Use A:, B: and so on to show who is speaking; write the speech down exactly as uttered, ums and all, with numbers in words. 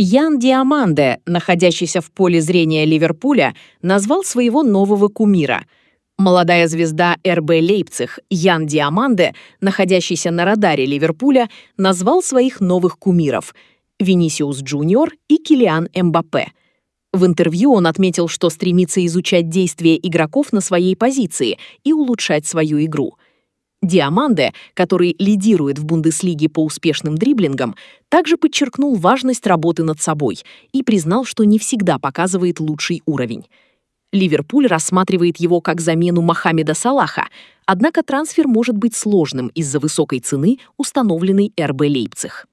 A: Ян Диаманде, находящийся в поле зрения Ливерпуля, назвал своего нового кумира. Молодая звезда эр бэ Лейпциг Ян Диаманде, находящийся на радаре Ливерпуля, назвал своих новых кумиров – Винисиус Джуниор и Килиан Эмбаппе. В интервью он отметил, что стремится изучать действия игроков на своей позиции и улучшать свою игру. Диаманде, который лидирует в Бундеслиге по успешным дриблингам, также подчеркнул важность работы над собой и признал, что не всегда показывает лучший уровень. Ливерпуль рассматривает его как замену Мохаммеда Салаха, однако трансфер может быть сложным из-за высокой цены, установленной эр бэ Лейпциг.